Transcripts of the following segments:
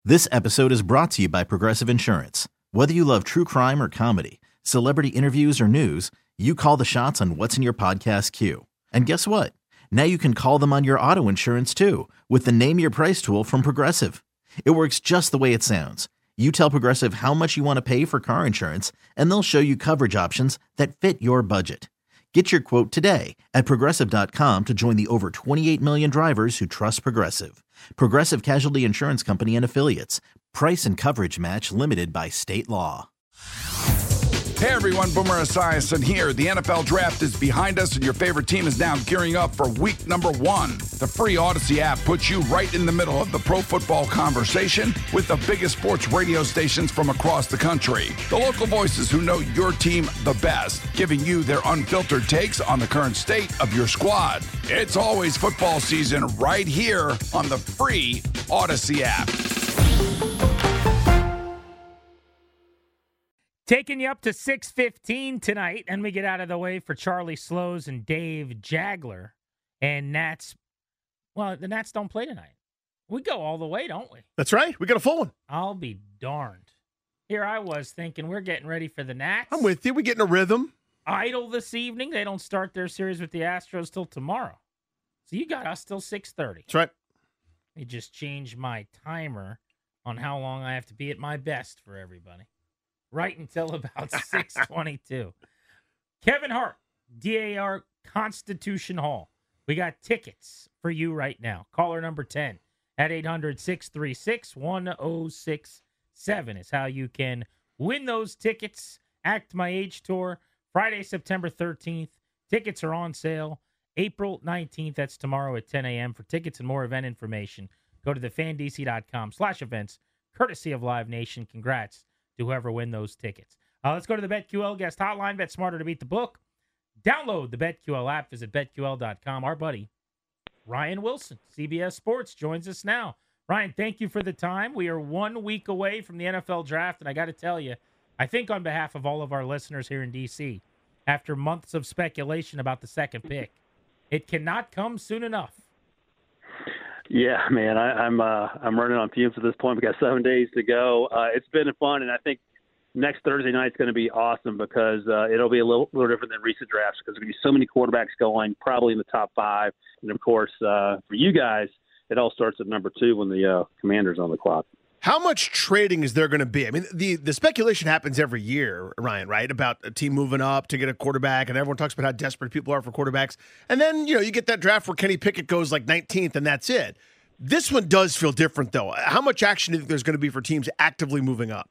This episode is brought to you by Progressive Insurance. Whether you love true crime or comedy, celebrity interviews or news, you call the shots on what's in your podcast queue. And guess what? Now you can call them on your auto insurance too with the Name Your Price tool from Progressive. It works just the way it sounds. You tell Progressive how much you want to pay for car insurance, and they'll show you coverage options that fit your budget. Get your quote today at Progressive.com to join the over 28 million drivers who trust Progressive. Progressive Casualty Insurance Company and Affiliates. Price and coverage match limited by state law. Hey everyone, Boomer Esiason here. The NFL Draft is behind us and your favorite team is now gearing up for week number 1. The free Odyssey app puts you right in the middle of the pro football conversation with the biggest sports radio stations from across the country. The local voices who know your team the best, giving you their unfiltered takes on the current state of your squad. It's always football season right here on the free Odyssey app. Taking you up to 6:15 tonight, and we get out of the way for Charlie Slows and Dave Jagler. And Nats, well, the Nats don't play tonight. We go all the way, don't we? That's right. We got a full one. I'll be darned. Here I was thinking we're getting ready for the Nats. I'm with you. We get in a rhythm. Idle this evening. They don't start their series with the Astros till tomorrow. So you got us till 6:30. That's right. They just changed my timer on how long I have to be at my best for everybody. Right until about 6:22. Kevin Hart, DAR Constitution Hall. We got tickets for you right now. Caller number 10 at 800-636-1067 is how you can win those tickets. Act My Age Tour, Friday, September 13th. Tickets are on sale April 19th. That's tomorrow at 10 a.m. For tickets and more event information, go to thefandc.com/events, courtesy of Live Nation. Congrats to whoever win those tickets. Let's go to the BetQL guest hotline. Bet smarter to beat the book. Download the BetQL app. Visit BetQL.com. Our buddy, Ryan Wilson, CBS Sports, joins us now. Ryan, thank you for the time. We are 1 week away from the NFL Draft, and I got to tell you, I think on behalf of all of our listeners here in D.C., after months of speculation about the second pick, it cannot come soon enough. Yeah, man, I'm running on fumes at this point. We got 7 days to go. It's been fun, and I think next Thursday night is going to be awesome because it'll be a little different than recent drafts because there's going to be so many quarterbacks going, probably in the top 5. And, of course, for you guys, it all starts at number 2 when the Commander's on the clock. How much trading is there going to be? I mean, the speculation happens every year, Ryan, right, about a team moving up to get a quarterback, and everyone talks about how desperate people are for quarterbacks. And then, you get that draft where Kenny Pickett goes like 19th, and that's it. This one does feel different, though. How much action do you think there's going to be for teams actively moving up?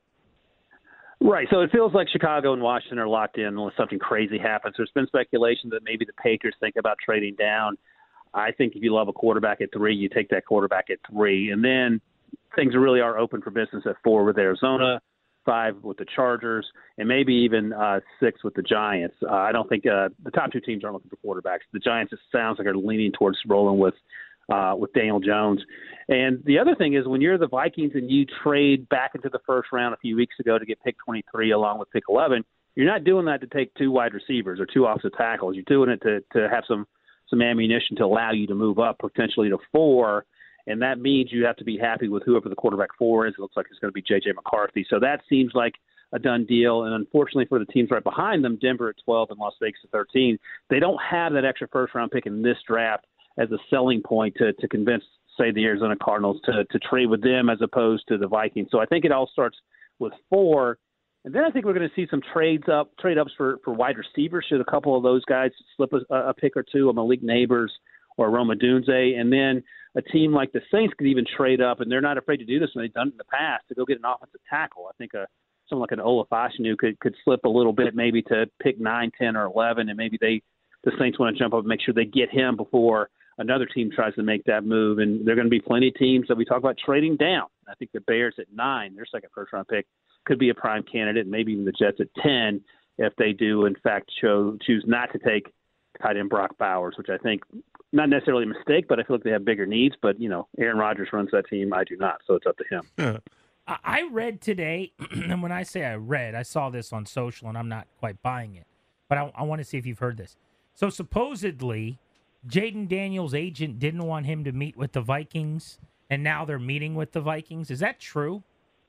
Right, so it feels like Chicago and Washington are locked in unless something crazy happens. There's been speculation that maybe the Patriots think about trading down. I think if you love a quarterback at 3, you take that quarterback at 3. And then things really are open for business at 4 with Arizona, 5 with the Chargers, and maybe even 6 with the Giants. I don't think the top 2 teams aren't looking for quarterbacks. The Giants, it sounds like, are leaning towards rolling with Daniel Jones. And the other thing is when you're the Vikings and you trade back into the first round a few weeks ago to get pick 23 along with pick 11, you're not doing that to take 2 wide receivers or 2 offensive tackles. You're doing it to have some ammunition to allow you to move up potentially to 4. And that means you have to be happy with whoever the quarterback 4 is. It looks like it's going to be J.J. McCarthy. So that seems like a done deal. And unfortunately for the teams right behind them, Denver at 12 and Las Vegas at 13, they don't have that extra first-round pick in this draft as a selling point to convince, say, the Arizona Cardinals to trade with them as opposed to the Vikings. So I think it all starts with 4. And then I think we're going to see some trade-ups for wide receivers. Should a couple of those guys slip a pick or 2, a Malik Neighbors or Roma Dunze, and then a team like the Saints could even trade up, and they're not afraid to do this, and they've done it in the past, to go get an offensive tackle. I think someone like an Olafashinu could slip a little bit, maybe to pick 9, 10, or 11, and maybe the Saints want to jump up and make sure they get him before another team tries to make that move. And there are going to be plenty of teams that we talk about trading down. I think the Bears at 9, their second first-round pick, could be a prime candidate, and maybe even the Jets at 10 if they do, in fact, choose not to take tight end Brock Bowers, which I think not necessarily a mistake, but I feel like they have bigger needs. But, Aaron Rodgers runs that team. I do not, so it's up to him. I read today, and when I say I read, I saw this on social, and I'm not quite buying it. But I want to see if you've heard this. So supposedly, Jaden Daniels' agent didn't want him to meet with the Vikings and now they're meeting with the Vikings. Is that true?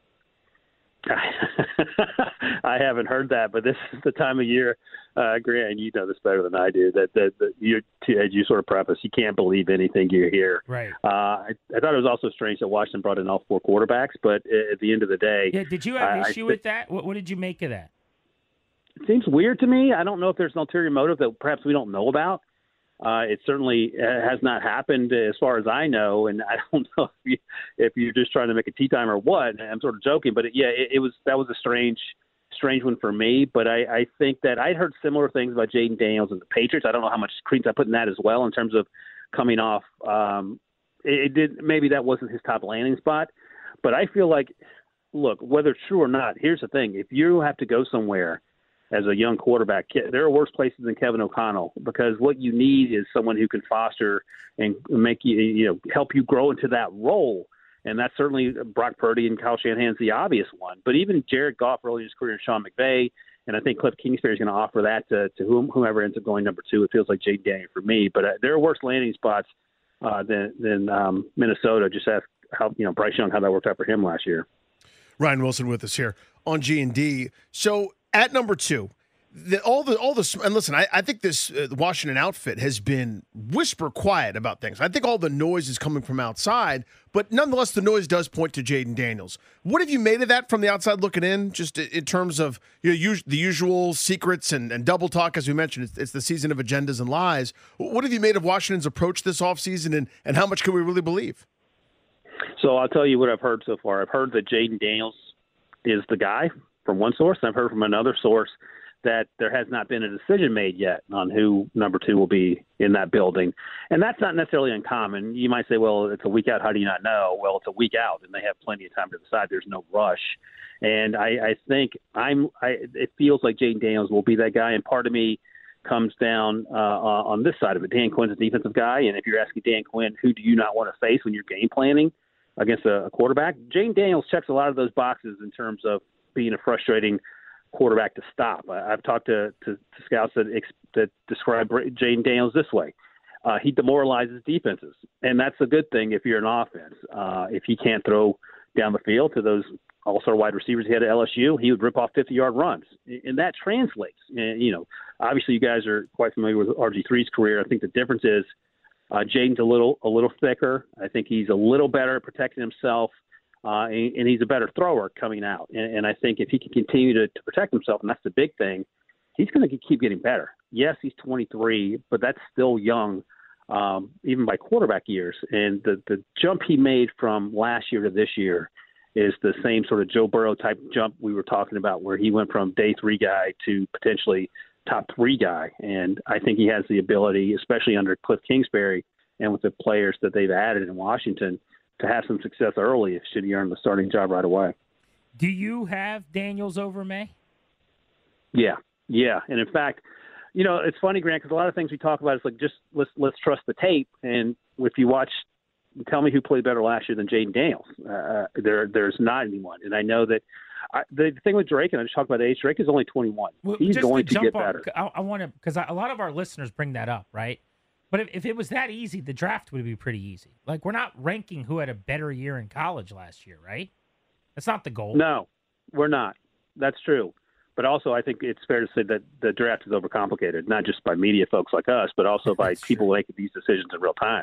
I haven't heard that, but this is the time of year, Grant, you know this better than I do, that you, as you sort of preface, you can't believe anything you hear. Right. I thought it was also strange that Washington brought in all 4 quarterbacks, but at the end of the day... Yeah, did you have issue with that? What did you make of that? It seems weird to me. I don't know if there's an ulterior motive that perhaps we don't know about. It certainly has not happened as far as I know, and I don't know if you're just trying to make a tea time or what. I'm sort of joking, but that was a strange one for me. But I think that I'd heard similar things about Jaden Daniels and the Patriots. I don't know how much credence I put in that as well in terms of coming off. Maybe that wasn't his top landing spot, but I feel like, look, whether it's true or not, here's the thing: if you have to go somewhere as a young quarterback, there are worse places than Kevin O'Connell, because what you need is someone who can foster and make you help you grow into that role. And that's certainly Brock Purdy and Kyle Shanahan's the obvious one. But even Jared Goff early in his career and Sean McVay, and I think Cliff Kingsbury is going to offer that to whomever ends up going number 2. It feels like Jaden Daniels for me. But there are worse landing spots than Minnesota. Just ask how Bryce Young, how that worked out for him last year. Ryan Wilson with us here on G&D. So at number 2, all the and listen, I think this Washington outfit has been whisper quiet about things. I think all the noise is coming from outside, but nonetheless, the noise does point to Jaden Daniels. What have you made of that from the outside looking in, just in terms of the usual secrets and double talk? As we mentioned, it's the season of agendas and lies. What have you made of Washington's approach this offseason, and how much can we really believe? So I'll tell you what I've heard so far. I've heard that Jaden Daniels is the guy from one source. I've heard from another source that there has not been a decision made yet on who number 2 will be in that building. And that's not necessarily uncommon. You might say, well, it's a week out. How do you not know? Well, it's a week out, and they have plenty of time to decide. There's no rush. And I think it feels like Jaden Daniels will be that guy. And part of me comes down on this side of it. Dan Quinn's a defensive guy. And if you're asking Dan Quinn, who do you not want to face when you're game planning against a quarterback, Jaden Daniels checks a lot of those boxes in terms of being a frustrating quarterback to stop. I've talked to scouts that describe Jaden Daniels this way. He demoralizes defenses, and that's a good thing if you're an offense. If he can't throw down the field to those all-star wide receivers he had at LSU, he would rip off 50-yard runs, and that translates. And, obviously you guys are quite familiar with RG3's career. I think the difference is Jaden's a little thicker. I think he's a little better at protecting himself. And he's a better thrower coming out. And I think if he can continue to protect himself, and that's the big thing, he's going to keep getting better. Yes, he's 23, but that's still young, even by quarterback years. And the jump he made from last year to this year is the same sort of Joe Burrow type jump we were talking about, where he went from day 3 guy to potentially top 3 guy. And I think he has the ability, especially under Cliff Kingsbury and with the players that they've added in Washington, to have some success early should he earn the starting job right away. Do you have Daniels over May? Yeah. And in fact, it's funny, Grant, because a lot of things we talk about is like, just let's trust the tape. And if you watch, tell me who played better last year than Jaden Daniels. There's not anyone. And I know that the thing with Drake, and I just talked about age, Drake is only 21. Well, he's going to get better. I want to, because a lot of our listeners bring that up, right? But if it was that easy, the draft would be pretty easy. Like, we're not ranking who had a better year in college last year, right? That's not the goal. No, we're not. That's true. But also, I think it's fair to say that the draft is overcomplicated, not just by media folks like us, but also by people making these decisions in real time.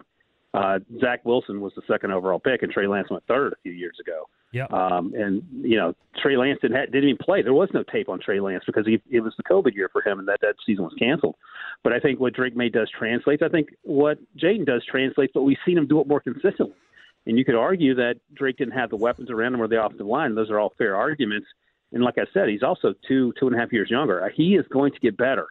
Zach Wilson was the 2nd overall pick, and Trey Lance went 3rd a few years ago. Yep. And Trey Lance didn't even play. There was no tape on Trey Lance because it was the COVID year for him, and that season was canceled. But I think what Drake May does translates. I think what Jaden does translates, but we've seen him do it more consistently. And you could argue that Drake didn't have the weapons around him or the offensive line. Those are all fair arguments. And like I said, he's also 2.5 years younger. He is going to get better.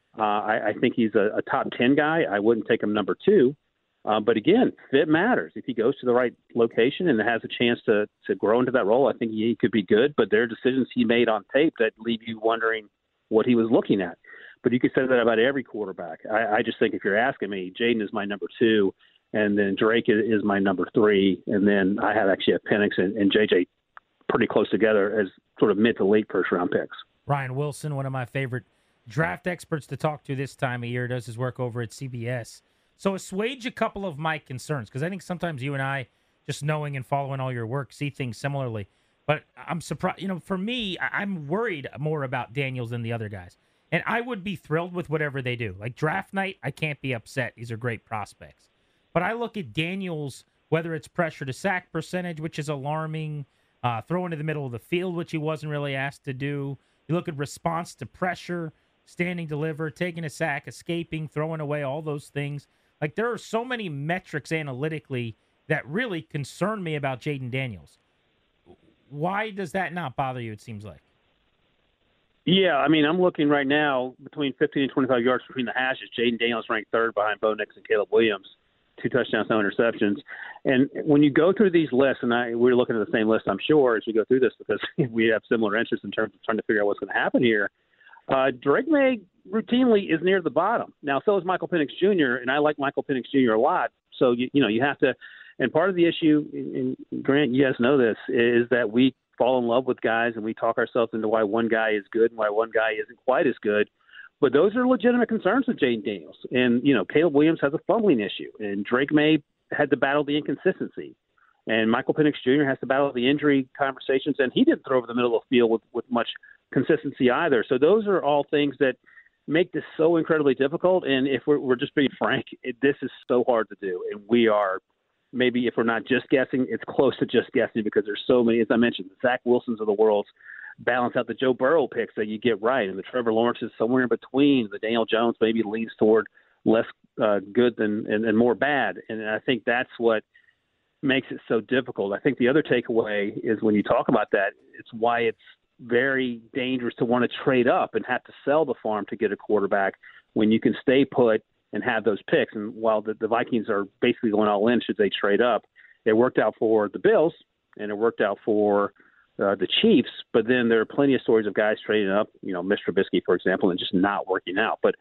I think he's a top 10 guy. I wouldn't take him number 2. But again, fit matters. If he goes to the right location and has a chance to grow into that role, I think he could be good. But there are decisions he made on tape that leave you wondering what he was looking at. But you could say that about every quarterback. I just think if you're asking me, Jaden is my number 2, and then Drake is my number 3, and then I have Penix and JJ pretty close together as sort of mid to late first-round picks. Ryan Wilson, one of my favorite draft experts to talk to this time of year, does his work over at CBS. So assuage a couple of my concerns, because I think sometimes you and I just knowing and following all your work, see things similarly. But I'm surprised, for me, I'm worried more about Daniels than the other guys. And I would be thrilled with whatever they do. Like draft night, I can't be upset. These are great prospects. But I look at Daniels, whether it's pressure to sack percentage, which is alarming, throwing to the middle of the field, which he wasn't really asked to do. You look at response to pressure, standing deliver, taking a sack, escaping, throwing away, all those things. Like there are so many metrics analytically that really concern me about Jayden Daniels. Why does that not bother you, it seems like? Yeah, I mean, I'm looking right now between 15 and 25 yards between the hashes. Jayden Daniels ranked third behind Bo Nix and Caleb Williams, 2 touchdowns, no interceptions. And when you go through these lists, and we're looking at the same list, I'm sure, as we go through this because we have similar interests in terms of trying to figure out what's going to happen here. Drake May routinely is near the bottom. Now, so is Michael Penix Jr., and I like Michael Penix Jr. a lot. So, you have to – and part of the issue, and Grant, you guys know this, is that we fall in love with guys and we talk ourselves into why one guy is good and why one guy isn't quite as good. But those are legitimate concerns with Jayden Daniels. And, Caleb Williams has a fumbling issue, and Drake May had to battle the inconsistency. And Michael Penix Jr. has to battle the injury conversations, and he didn't throw over the middle of the field with much consistency either. So those are all things that make this so incredibly difficult. And if we're just being frank, this is so hard to do. And we are, maybe if we're not just guessing, it's close to just guessing because there's so many, as I mentioned, the Zach Wilsons of the world balance out the Joe Burrow picks that you get right. And the Trevor Lawrence is somewhere in between. The Daniel Jones maybe leans toward less good and more bad. And I think that's what makes it so difficult. I think the other takeaway is when you talk about that, it's why it's very dangerous to want to trade up and have to sell the farm to get a quarterback when you can stay put and have those picks. And while the Vikings are basically going all in should they trade up, it worked out for the Bills and it worked out for the Chiefs. But then there are plenty of stories of guys trading up, Mitch Trubisky, for example, and just not working out. But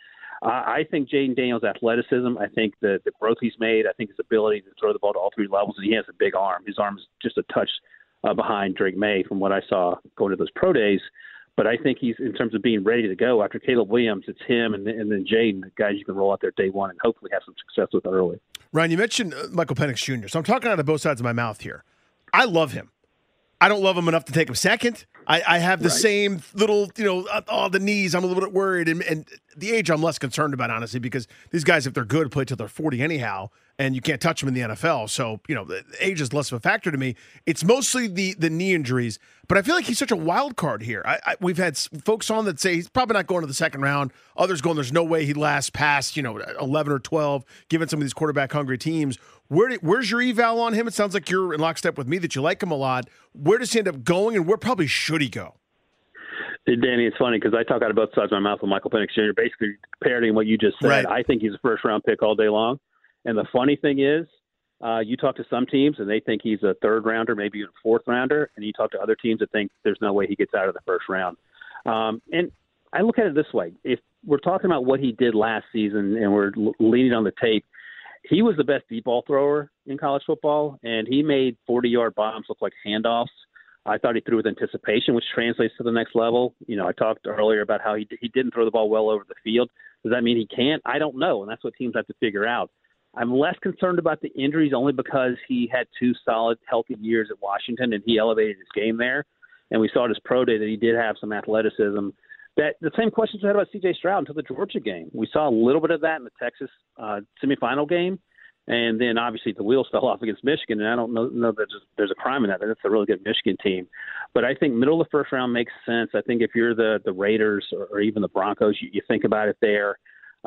I think Jayden Daniels' athleticism, I think the growth he's made, I think his ability to throw the ball to all three levels, and he has a big arm. His arm is just a touch behind Drake May from what I saw going to those pro days. But I think he's, in terms of being ready to go, after Caleb Williams, it's him and then Jayden, the guys you can roll out there day one and hopefully have some success with early. Ryan, you mentioned Michael Penix Jr., so I'm talking out of both sides of my mouth here. I love him. I don't love him enough to take him second. I have the same little, the knees. I'm a little bit worried. And the age I'm less concerned about, honestly, because these guys, if they're good, play till they're 40 anyhow, and you can't touch them in the NFL. So, the age is less of a factor to me. It's mostly the knee injuries. But I feel like he's such a wild card here. We've had folks on that say he's probably not going to the second round. Others going, there's no way he lasts past, 11 or 12, given some of these quarterback-hungry teams. Where's your eval on him? It sounds like you're in lockstep with me that you like him a lot. Where does he end up going, and where probably should he go? Hey, Danny, it's funny because I talk out of both sides of my mouth with Michael Penix Jr., basically parroting what you just said. Right. I think he's a first-round pick all day long. And the funny thing is, you talk to some teams, and they think he's a third-rounder, maybe even a fourth-rounder, and you talk to other teams that think there's no way he gets out of the first round. And I look at it this way. If we're talking about what he did last season and we're leaning on the tape, he was the best deep ball thrower in college football, and he made 40-yard bombs look like handoffs. I thought he threw with anticipation, which translates to the next level. I talked earlier about how he didn't throw the ball well over the field. Does that mean he can't? I don't know, and that's what teams have to figure out. I'm less concerned about the injuries only because he had 2 solid, healthy years at Washington, and he elevated his game there. And we saw at his pro day that he did have some athleticism. That the same questions we had about C.J. Stroud until the Georgia game. We saw a little bit of that in the Texas semifinal game, and then obviously the wheels fell off against Michigan. And I don't know that there's a crime in that. That's a really good Michigan team. But I think middle of the first round makes sense. I think if you're the Raiders or even the Broncos, you think about it there.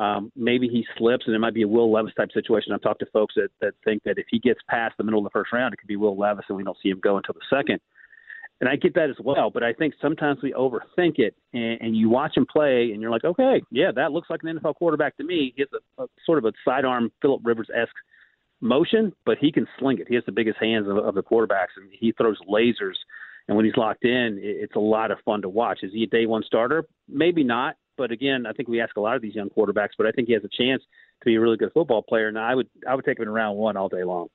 Maybe he slips, and it might be a Will Levis type situation. I've talked to folks that think that if he gets past the middle of the first round, it could be Will Levis, and we don't see him go until the second. And I get that as well, but I think sometimes we overthink it, and you watch him play, and you're like, okay, yeah, that looks like an NFL quarterback to me. He has a sort of a sidearm Phillip Rivers-esque motion, but he can sling it. He has the biggest hands of the quarterbacks, and he throws lasers. And when he's locked in, it's a lot of fun to watch. Is he a day one starter? Maybe not. But again, I think we ask a lot of these young quarterbacks, but I think he has a chance to be a really good football player. Now, I would take him in round 1 all day long.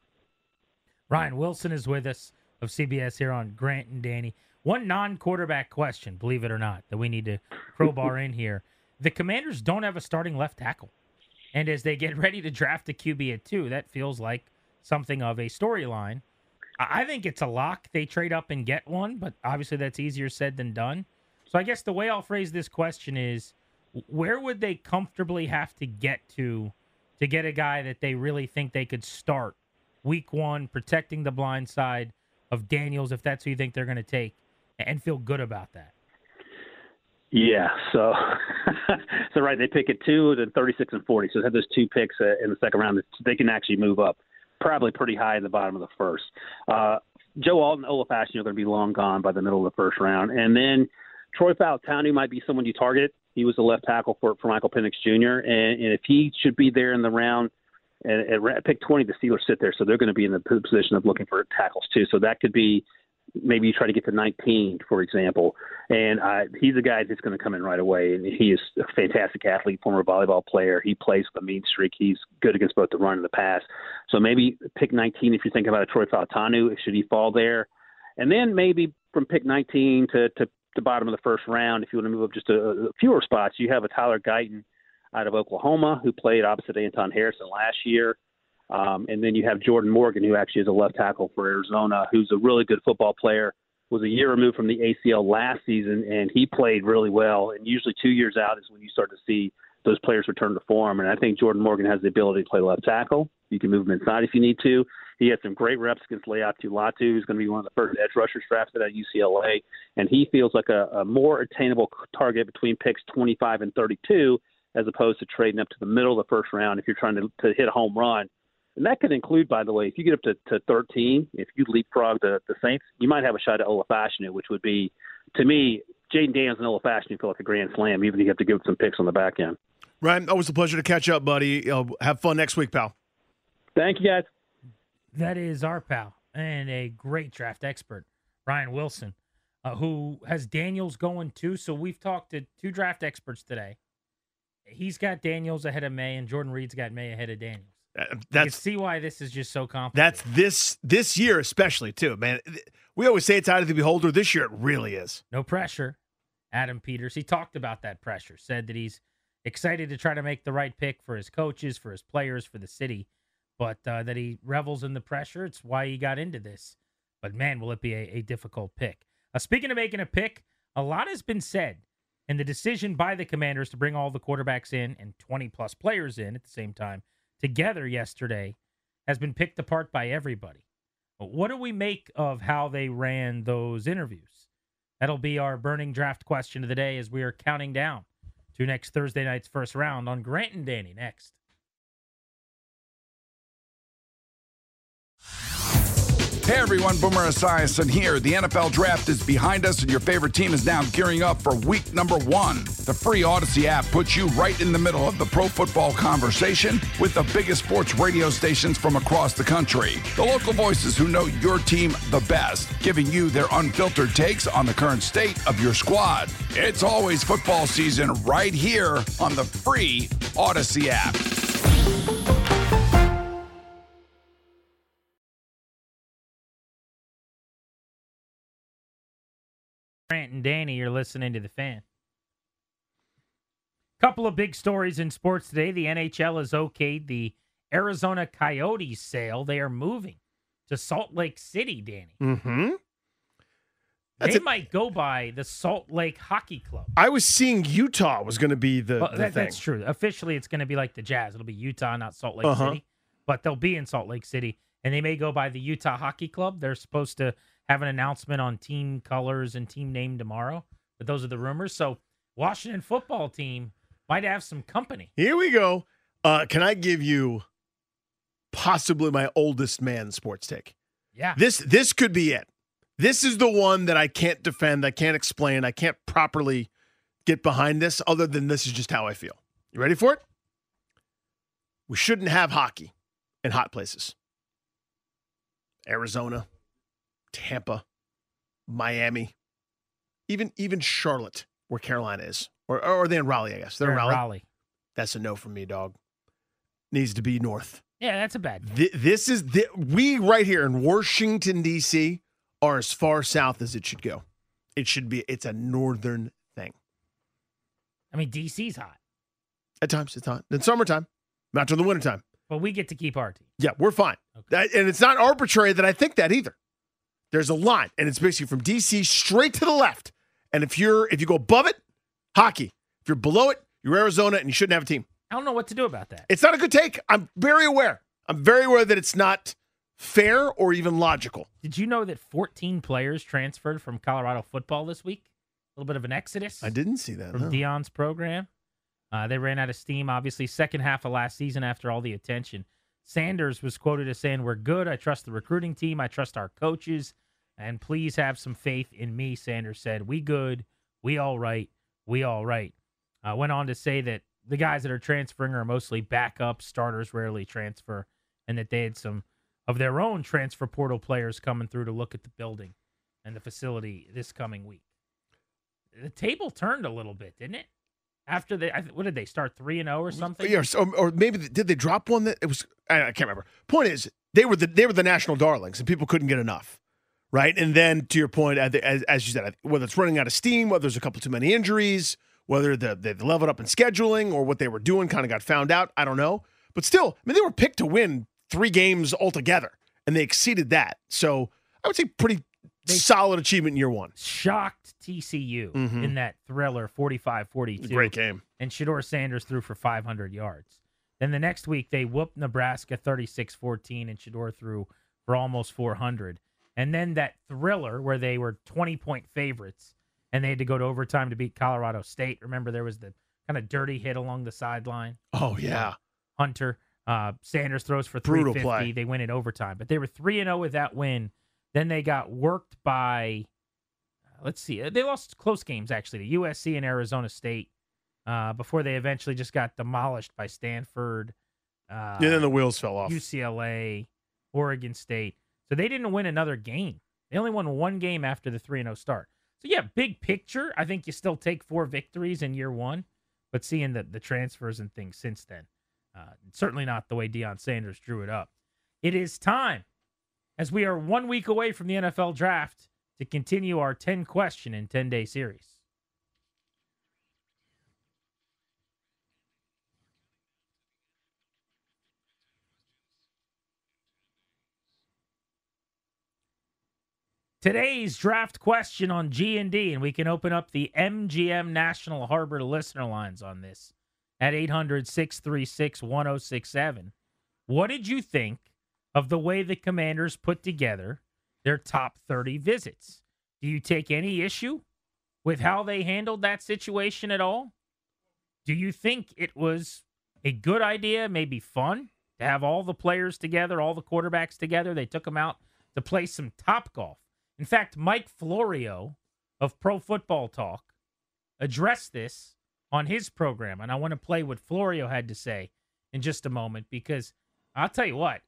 Ryan Wilson is with us of CBS here on Grant and Danny. One non-quarterback question, believe it or not, that we need to crowbar in here. The Commanders don't have a starting left tackle. And as they get ready to draft a QB at 2, that feels like something of a storyline I think it's a lock. They trade up and get one, but obviously that's easier said than done. So I guess the way I'll phrase this question is, where would they comfortably have to get to get a guy that they really think they could start week one, protecting the blind side of Daniels, if that's who you think they're going to take, and feel good about that? Yeah, so right, they pick at 2, then 36 and 40. So they have those 2 picks in the second round. They can actually move up probably pretty high in the bottom of the first. Joe Alton, Olaf Ashton are going to be long gone by the middle of the first round. And then Troy Fautanu might be someone you target. He was the left tackle for Michael Penix Jr., and if he should be there in the round at pick 20, the Steelers sit there, so they're going to be in the position of looking for tackles too. So that could be maybe you try to get to 19, for example. And he's a guy that's going to come in right away, and he is a fantastic athlete, former volleyball player. He plays with a mean streak. He's good against both the run and the pass. So maybe pick 19 if you think about a Troy Fautanu, should he fall there. And then maybe from pick 19 to the bottom of the first round, if you want to move up just a fewer spots, you have a Tyler Guyton out of Oklahoma who played opposite Anton Harrison last year. And then you have Jordan Morgan, who actually is a left tackle for Arizona, who's a really good football player, was a year removed from the ACL last season, and he played really well. And usually 2 years out is when you start to see those players return to form. And I think Jordan Morgan has the ability to play left tackle. You can move him inside if you need to. He had some great reps against Laiatu Latu, who's going to be one of the first edge rushers drafted at UCLA. And he feels like a more attainable target between picks 25 and 32, as opposed to trading up to the middle of the first round if you're trying to hit a home run. And that could include, by the way, if you get up to 13, if you leapfrog the Saints, you might have a shot at Olaf Ashton, which would be, to me, Jaden Daniels and Olaf Ashton feel like a grand slam, even if you have to give some picks on the back end. Ryan, always a pleasure to catch up, buddy. Have fun next week, pal. Thank you, guys. That is our pal and a great draft expert, Ryan Wilson, who has Daniels going too. So we've talked to 2 draft experts today. He's got Daniels ahead of May, and Jordan Reed's got May ahead of Daniels. You can see why this is just so complicated. That's this year especially, too, man. We always say it's out of the beholder. This year it really is. No pressure. Adam Peters, he talked about that pressure, said that he's excited to try to make the right pick for his coaches, for his players, for the city, but that he revels in the pressure. It's why he got into this. But, man, will it be a difficult pick. Speaking of making a pick, a lot has been said, and the decision by the Commanders to bring all the quarterbacks in and 20-plus players in at the same time together yesterday has been picked apart by everybody. But what do we make of how they ran those interviews? That'll be our burning draft question of the day as we are counting down to next Thursday night's first round on Grant and Danny next. Hey everyone, Boomer Esiason here. The NFL Draft is behind us and your favorite team is now gearing up for week number 1. The free Odyssey app puts you right in the middle of the pro football conversation with the biggest sports radio stations from across the country. The local voices who know your team the best, giving you their unfiltered takes on the current state of your squad. It's always football season right here on the free Odyssey app. Grant and Danny, you're listening to The Fan. Couple of big stories in sports today. The NHL has okayed the Arizona Coyotes sale. They are moving to Salt Lake City, Danny. Mm-hmm. They might go by the Salt Lake Hockey Club. I was seeing Utah was going to be the thing. That's true. Officially, it's going to be like the Jazz. It'll be Utah, not Salt Lake City. But they'll be in Salt Lake City. And they may go by the Utah Hockey Club. They're supposed to have an announcement on team colors and team name tomorrow. But those are the rumors. So Washington football team might have some company. Here we go. Can I give you possibly my oldest man sports take? Yeah. This could be it. This is the one that I can't defend. I can't explain. I can't properly get behind this other than this is just how I feel. You ready for it? We shouldn't have hockey in hot places. Arizona, Tampa, Miami, even Charlotte, where Carolina is. Or are they in Raleigh, I guess? They're in Raleigh. That's a no from me, dog. Needs to be north. Yeah, that's a bad. We right here in Washington, D.C. are as far south as it should go. It's a northern thing. I mean, D.C.'s hot. At times, it's hot. In summertime, not during the wintertime. But we get to keep our team. Yeah, we're fine. Okay. And it's not arbitrary that I think that either. There's a line, and it's basically from D.C. straight to the left. And if you go above it, hockey. If you're below it, you're Arizona, and you shouldn't have a team. I don't know what to do about that. It's not a good take. I'm very aware. That it's not fair or even logical. Did you know that 14 players transferred from Colorado football this week? A little bit of an exodus. I didn't see that. From Dion's program. They ran out of steam, obviously, second half of last season after all the attention. Sanders was quoted as saying, "We're good. I trust the recruiting team. I trust our coaches. And please have some faith in me," Sanders said. "We good. We all right. We all right." Went on to say that the guys that are transferring are mostly backup. Starters rarely transfer. And that they had some of their own transfer portal players coming through to look at the building and the facility this coming week. The table turned a little bit, didn't it? After what did they start 3-0 or something? Yeah, or maybe did they drop one that it was? I can't remember. Point is, they were the national darlings, and people couldn't get enough, right? And then to your point, as you said, whether it's running out of steam, whether there's a couple too many injuries, whether they leveled up in scheduling or what they were doing kind of got found out, I don't know. But still, I mean, they were picked to win 3 games altogether, and they exceeded that. So I would say pretty solid achievement in year one. Shocked TCU in that thriller, 45-42. Great game. And Shedeur Sanders threw for 500 yards. Then the next week, they whooped Nebraska 36-14, and Shedeur threw for almost 400. And then that thriller where they were 20-point favorites, and they had to go to overtime to beat Colorado State. Remember, there was the kind of dirty hit along the sideline. Oh, yeah. Hunter. Sanders throws for 350. They win in overtime. But they were 3-0 with that win. Then they got worked by, they lost close games, actually, to USC and Arizona State before they eventually just got demolished by Stanford. And then the wheels fell off. UCLA, Oregon State. So they didn't win another game. They only won 1 game after the 3-0 start. So, yeah, big picture, I think you still take 4 victories in year one, but seeing the transfers and things since then, certainly not the way Deion Sanders drew it up. It is time, as we are 1 week away from the NFL draft, to continue our 10-question and 10-day series. Today's draft question on G&D, and we can open up the MGM National Harbor listener lines on this at 800-636-1067. What did you think of the way the Commanders put together their top 30 visits? Do you take any issue with how they handled that situation at all? Do you think it was a good idea, maybe fun, to have all the players together, all the quarterbacks together? They took them out to play some Topgolf. In fact, Mike Florio of Pro Football Talk addressed this on his program, and I want to play what Florio had to say in just a moment, because I'll tell you what,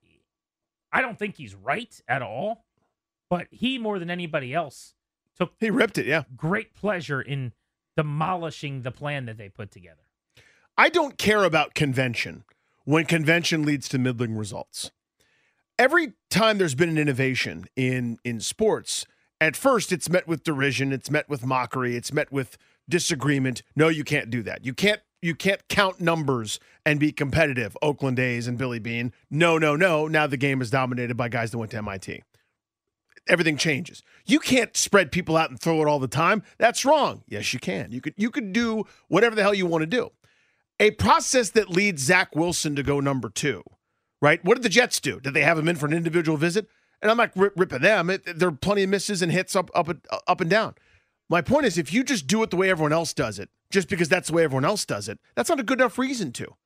I don't think he's right at all, but he, more than anybody else, he ripped it, yeah. Great pleasure in demolishing the plan that they put together. I don't care about convention when convention leads to middling results. Every time there's been an innovation in sports, at first it's met with derision, it's met with mockery, it's met with disagreement. No, you can't do that. You can't count numbers and be competitive. Oakland A's and Billy Beane. No. Now the game is dominated by guys that went to MIT. Everything changes. You can't spread people out and throw it all the time. That's wrong. Yes, you can. You could do whatever the hell you want to do. A process that leads Zach Wilson to go number 2. Right? What did the Jets do? Did they have him in for an individual visit? And I'm not ripping them. There are plenty of misses and hits up and down. My point is, if you just do it the way everyone else does it, just because that's the way everyone else does it, that's not a good enough reason to.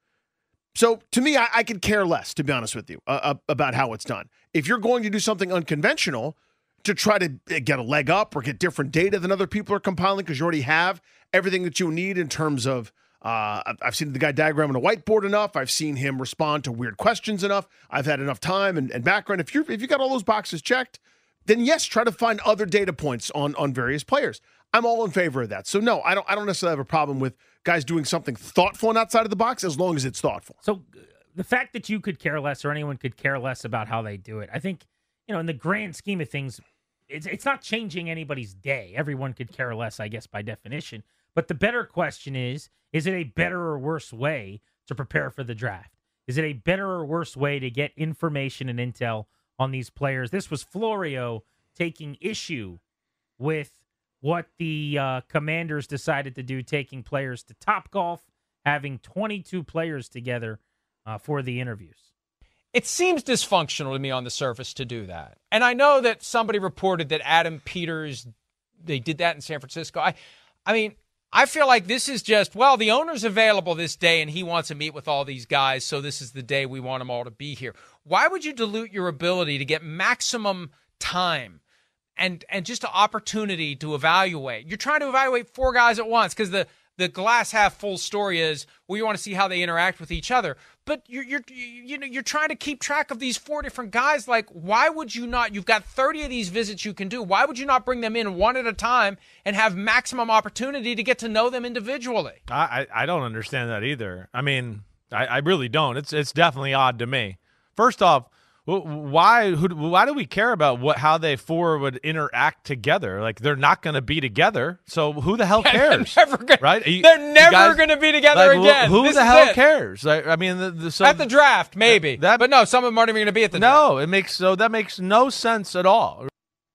So to me, I could care less, to be honest with you, about how it's done. If you're going to do something unconventional to try to get a leg up or get different data than other people are compiling because you already have everything that you need in terms of I've seen the guy diagram on a whiteboard enough. I've seen him respond to weird questions enough. I've had enough time and background. If you got all those boxes checked, then yes, try to find other data points on various players. I'm all in favor of that. So no, I don't necessarily have a problem with guys doing something thoughtful and outside of the box as long as it's thoughtful. So the fact that you could care less or anyone could care less about how they do it, I think, in the grand scheme of things, it's not changing anybody's day. Everyone could care less, I guess, by definition. But the better question is it a better or worse way to prepare for the draft? Is it a better or worse way to get information and intel on these players? This was Florio taking issue with what the Commanders decided to do, taking players to Topgolf, having 22 players together for the interviews. It seems dysfunctional to me on the surface to do that. And I know that somebody reported that Adam Peters, they did that in San Francisco. I mean, I feel like this is just, well, the owner's available this day and he wants to meet with all these guys, so this is the day we want them all to be here. Why would you dilute your ability to get maximum time and just an opportunity to evaluate? You're trying to evaluate 4 guys at once because the glass half full story is, well, you want to see how they interact with each other. But you're trying to keep track of these 4 different guys. Like, why would you not? You've got 30 of these visits you can do. Why would you not bring them in one at a time and have maximum opportunity to get to know them individually? I don't understand that either. I mean, I really don't. It's definitely odd to me. First off, why do we care about how they 4 would interact together? Like, they're not going to be together, so who the hell cares? They're never going to be together again. Who the hell cares? I mean, at the draft, maybe. But no, some of them aren't even going to be at the draft. No, that makes no sense at all.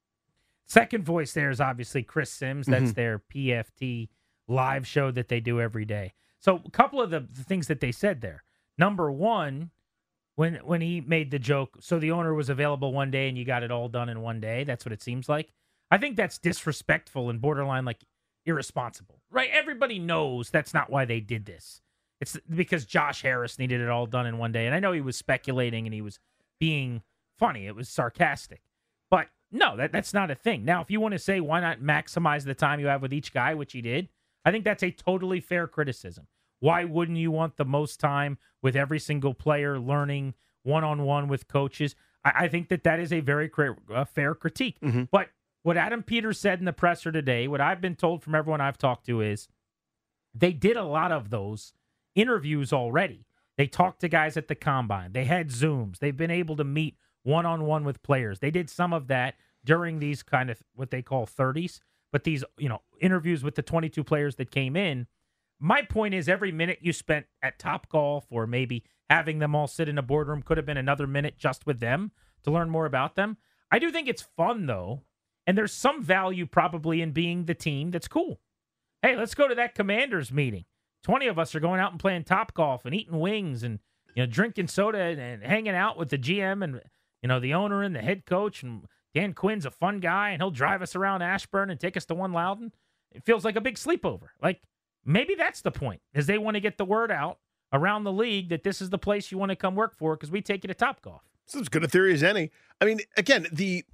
Second voice there is obviously Chris Sims. That's their PFT live show that they do every day. So a couple of the things that they said there. Number one, when he made the joke, so the owner was available one day and you got it all done in one day. That's what it seems like. I think that's disrespectful and borderline like irresponsible, right? Everybody knows that's not why they did this. It's because Josh Harris needed it all done in one day. And I know he was speculating and he was being funny. It was sarcastic. But no, that's not a thing. Now, if you want to say why not maximize the time you have with each guy, which he did, I think that's a totally fair criticism. Why wouldn't you want the most time with every single player learning one-on-one with coaches? I think that is a very fair critique. But what Adam Peters said in the presser today, what I've been told from everyone I've talked to is they did a lot of those interviews already. They talked to guys at the combine. They had Zooms. They've been able to meet one-on-one with players. They did some of that during these kind of what they call 30s. But these, interviews with the 22 players that came in, my point is every minute you spent at Topgolf or maybe having them all sit in a boardroom could have been another minute just with them to learn more about them. I do think it's fun, though, and there's some value probably in being the team that's cool. Hey, let's go to that Commanders meeting. 20 of us are going out and playing Topgolf and eating wings and drinking soda and hanging out with the GM and the owner and the head coach. And Dan Quinn's a fun guy, and he'll drive us around Ashburn and take us to One Loudon. It feels like a big sleepover. Like, maybe that's the point, is they want to get the word out around the league that this is the place you want to come work for because we take you to Topgolf. It's as good a theory as any. I mean, again, the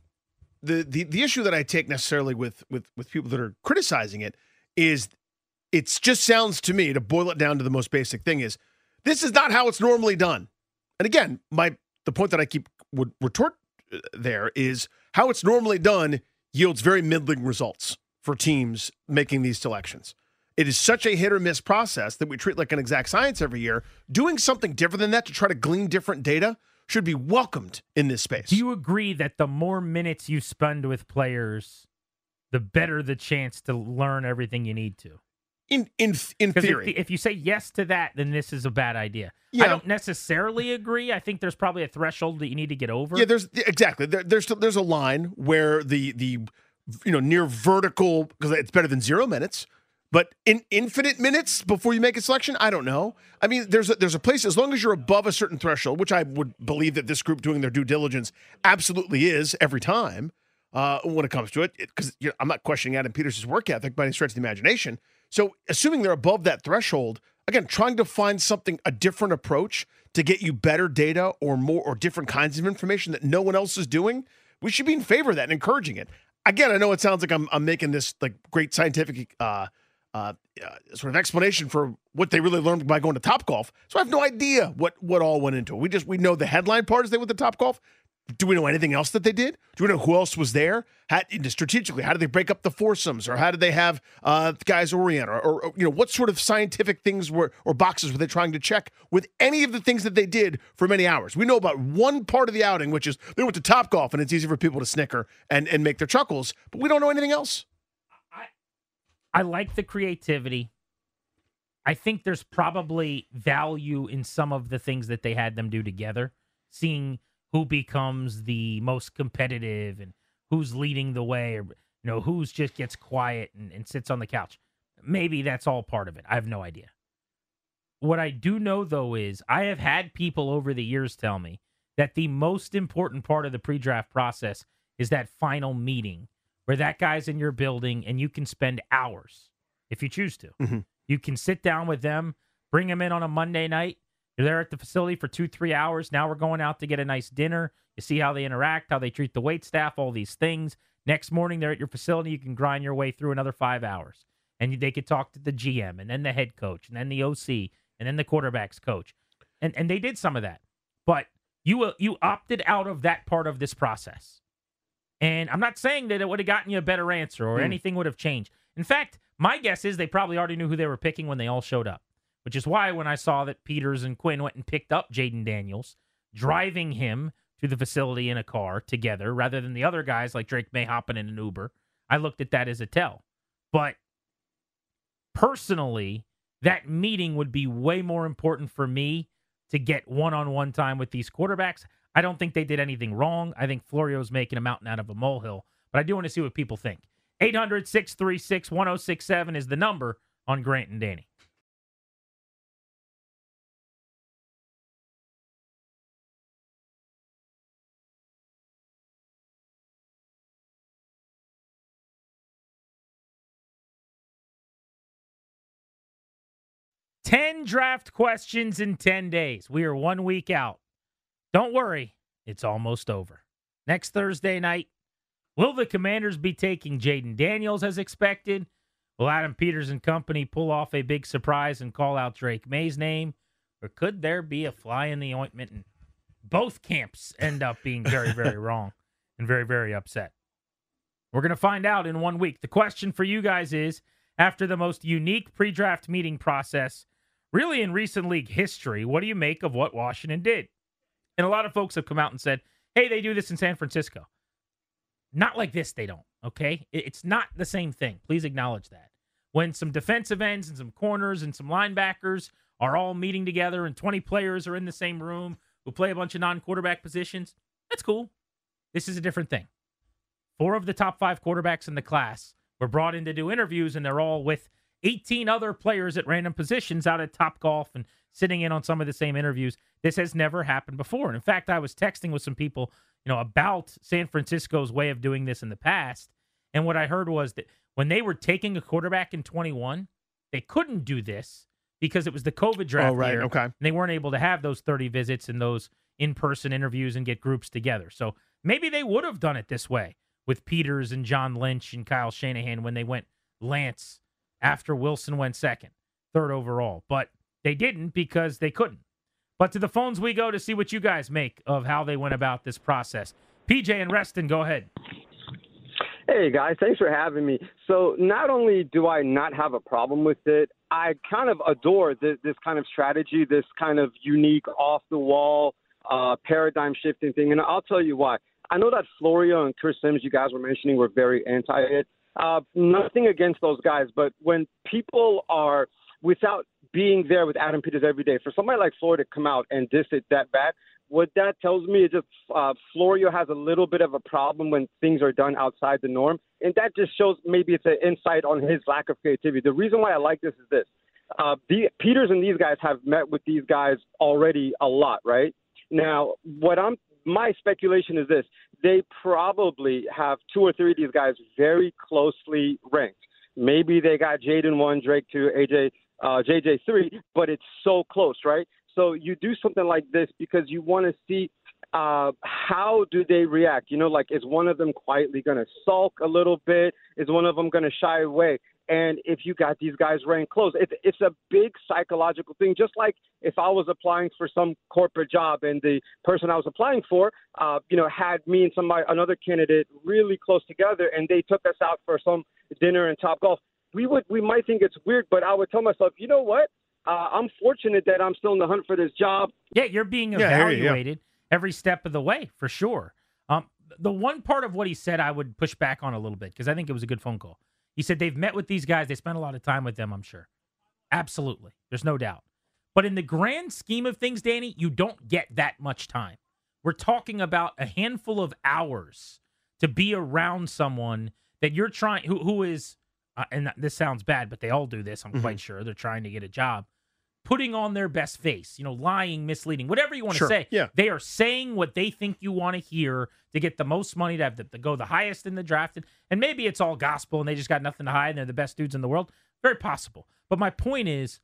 issue that I take necessarily with people that are criticizing it is it just sounds to me, to boil it down to the most basic thing, is this is not how it's normally done. And again, the point that I would retort there is how it's normally done yields very middling results for teams making these selections. It is such a hit or miss process that we treat like an exact science every year. Doing something different than that to try to glean different data should be welcomed in this space. Do you agree that the more minutes you spend with players, the better the chance to learn everything you need to? In theory. If you say yes to that, then this is a bad idea. Yeah. I don't necessarily agree. I think there's probably a threshold that you need to get over. Yeah, there's a line where the near vertical, because it's better than 0 minutes. But in infinite minutes before you make a selection, I don't know. I mean, there's a place, as long as you're above a certain threshold, which I would believe that this group doing their due diligence absolutely is every time when it comes to it, because I'm not questioning Adam Peters' work ethic by any stretch of the imagination. So assuming they're above that threshold, again, trying to find a different approach to get you better data or more or different kinds of information that no one else is doing, we should be in favor of that and encouraging it. Again, I know it sounds like I'm making this like great scientific sort of explanation for what they really learned by going to Topgolf. So I have no idea what all went into it. We know the headline part is they went to Topgolf. Do we know anything else that they did? Do we know who else was there? Strategically, how did they break up the foursomes, or how did they have guys orient, or what sort of scientific things or boxes were they trying to check with any of the things that they did for many hours? We know about one part of the outing, which is they went to Topgolf, and it's easy for people to snicker and make their chuckles, but we don't know anything else. I like the creativity. I think there's probably value in some of the things that they had them do together, seeing who becomes the most competitive and who's leading the way or who's just gets quiet and sits on the couch. Maybe that's all part of it. I have no idea. What I do know, though, is I have had people over the years tell me that the most important part of the pre-draft process is that final meeting where that guy's in your building and you can spend hours if you choose to. Mm-hmm. You can sit down with them, bring them in on a Monday night. You're there at the facility for 2-3 hours. Now we're going out to get a nice dinner. You see how they interact, how they treat the wait staff, all these things. Next morning, they're at your facility. You can grind your way through another 5 hours. And they could talk to the GM and then the head coach and then the OC and then the quarterback's coach. And they did some of that. But you opted out of that part of this process. And I'm not saying that it would have gotten you a better answer or anything would have changed. In fact, my guess is they probably already knew who they were picking when they all showed up, which is why when I saw that Peters and Quinn went and picked up Jayden Daniels, driving him to the facility in a car together rather than the other guys like Drake May hopping in an Uber, I looked at that as a tell. But personally, that meeting would be way more important for me to get one-on-one time with these quarterbacks. I don't think they did anything wrong. I think Florio's making a mountain out of a molehill. But I do want to see what people think. 800-636-1067 is the number on Grant and Danny. Ten draft questions in 10 days. We are 1 week out. Don't worry, it's almost over. Next Thursday night, will the Commanders be taking Jayden Daniels as expected? Will Adam Peters and company pull off a big surprise and call out Drake May's name? Or could there be a fly in the ointment and both camps end up being very, very wrong and very, very upset? We're going to find out in 1 week. The question for you guys is, after the most unique pre-draft meeting process really in recent league history, what do you make of what Washington did? And a lot of folks have come out and said, hey, they do this in San Francisco. Not like this, they don't, okay? It's not the same thing. Please acknowledge that. When some defensive ends and some corners and some linebackers are all meeting together and 20 players are in the same room who play a bunch of non-quarterback positions, that's cool. This is a different thing. 4 of the top 5 quarterbacks in the class were brought in to do interviews, and they're all with 18 other players at random positions out at Topgolf and sitting in on some of the same interviews. This has never happened before. And in fact, I was texting with some people, about San Francisco's way of doing this in the past. And what I heard was that when they were taking a quarterback in 21, they couldn't do this because it was the COVID draft year. Okay. And they weren't able to have those 30 visits and those in-person interviews and get groups together. So maybe they would have done it this way with Peters and John Lynch and Kyle Shanahan when they went Lance after Wilson went second, 3rd overall. But they didn't because they couldn't. But to the phones we go to see what you guys make of how they went about this process. PJ and Reston, go ahead. Hey, guys. Thanks for having me. So not only do I not have a problem with it, I kind of adore this kind of strategy, this kind of unique, off-the-wall, paradigm-shifting thing. And I'll tell you why. I know that Florio and Chris Sims, you guys were mentioning, were very anti-it. Nothing against those guys, but when people are without being there with Adam Peters every day, for somebody like Florio to come out and diss it that bad, what that tells me is just Florio has a little bit of a problem when things are done outside the norm, and that just shows maybe it's an insight on his lack of creativity. The reason why I like this is this. Peters and these guys have met with these guys already a lot, right? Now, my speculation is this. They probably have 2 or 3 of these guys very closely ranked. Maybe they got Jayden 1, Drake 2, JJ 3, but it's so close, right? So you do something like this because you want to see how do they react. Is one of them quietly going to sulk a little bit? Is one of them going to shy away? And if you got these guys ranked close, it's a big psychological thing. Just like if I was applying for some corporate job and the person I was applying for, had me and another candidate really close together, and they took us out for some dinner in Topgolf, we might think it's weird, but I would tell myself, you know what? I'm fortunate that I'm still in the hunt for this job. Yeah, you're being evaluated every step of the way, for sure. The one part of what he said I would push back on a little bit because I think it was a good phone call. He said they've met with these guys. They spent a lot of time with them, I'm sure. Absolutely. There's no doubt. But in the grand scheme of things, Danny, you don't get that much time. We're talking about a handful of hours to be around someone that you're trying, who is, and this sounds bad, but they all do this, I'm quite sure. They're trying to get a job. Putting on their best face, lying, misleading, whatever you want to say. Yeah. They are saying what they think you want to hear to get the most money, to go the highest in the draft. And maybe it's all gospel and they just got nothing to hide and they're the best dudes in the world. Very possible. But my point is,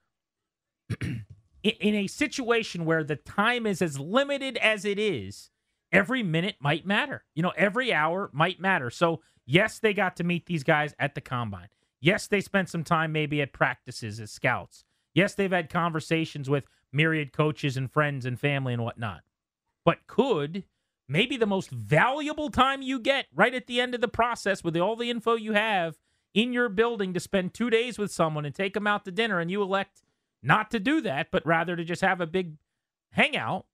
in a situation where the time is as limited as it is, every minute might matter. Every hour might matter. So, yes, they got to meet these guys at the combine. Yes, they spent some time maybe at practices as scouts. Yes, they've had conversations with myriad coaches and friends and family and whatnot. But could maybe the most valuable time you get right at the end of the process with all the info you have in your building to spend 2 days with someone and take them out to dinner, and you elect not to do that, but rather to just have a big hangout,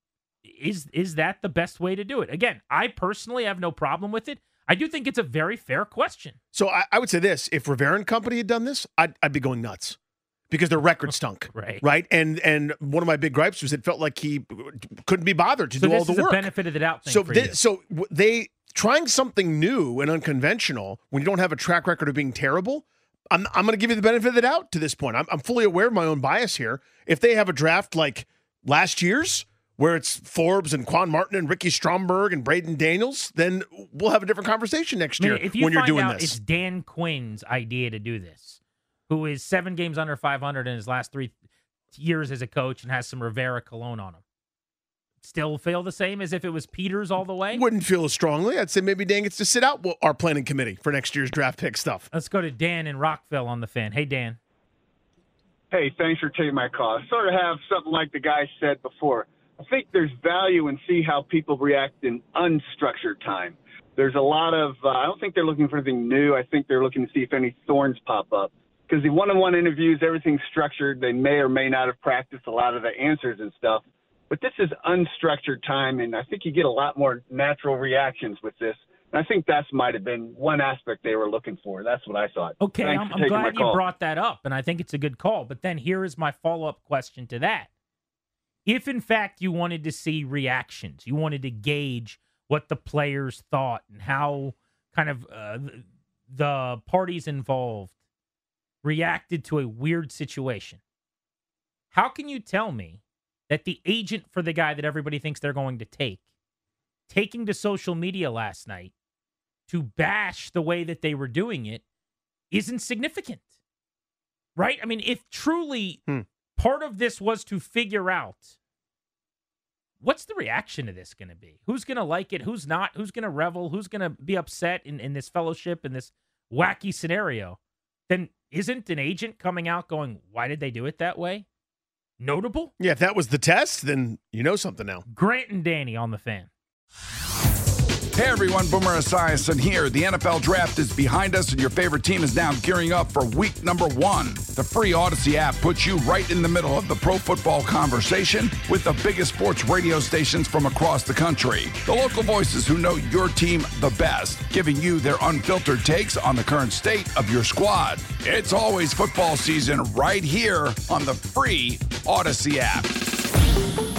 is that the best way to do it? Again, I personally have no problem with it. I do think it's a very fair question. So I would say this. If Rivera and company had done this, I'd be going nuts. Because their record stunk, right? And one of my big gripes was it felt like he couldn't be bothered to do all the work. So this is a benefit of the doubt thing for you. So they trying something new and unconventional when you don't have a track record of being terrible. I'm going to give you the benefit of the doubt to this point. I'm fully aware of my own bias here. If they have a draft like last year's, where it's Forbes and Quan Martin and Ricky Stromberg and Braden Daniels, then we'll have a different conversation next year when you're doing this. It's Dan Quinn's idea to do this, who is 7 games under 500 in his last 3 years as a coach and has some Rivera cologne on him. Still feel the same as if it was Peters all the way? Wouldn't feel as strongly. I'd say maybe Dan gets to sit out our planning committee for next year's draft pick stuff. Let's go to Dan in Rockville on the Fan. Hey, Dan. Hey, thanks for taking my call. I sort of have something like the guy said before. I think there's value in see how people react in unstructured time. There's a lot of I don't think they're looking for anything new. I think they're looking to see if any thorns pop up. Because the one-on-one interviews, everything's structured. They may or may not have practiced a lot of the answers and stuff. But this is unstructured time, and I think you get a lot more natural reactions with this. And I think that might have been one aspect they were looking for. That's what I thought. Okay, I'm glad you brought that up, and I think it's a good call. But then here is my follow-up question to that. If, in fact, you wanted to see reactions, you wanted to gauge what the players thought and how kind of the parties involved reacted to a weird situation, how can you tell me that the agent for the guy that everybody thinks they're going to taking to social media last night to bash the way that they were doing it isn't significant? Right? I mean, if truly part of this was to figure out what's the reaction to this going to be, who's going to like it, who's not, who's going to revel, who's going to be upset in this fellowship, in this wacky scenario, then isn't an agent coming out going, why did they do it that way? Notable? Yeah, if that was the test, then you know something now. Grant and Danny on the Fan. Hey everyone, Boomer Esiason here. The NFL Draft is behind us and your favorite team is now gearing up for week number 1. The free Odyssey app puts you right in the middle of the pro football conversation with the biggest sports radio stations from across the country. The local voices who know your team the best, giving you their unfiltered takes on the current state of your squad. It's always football season right here on the free Odyssey app.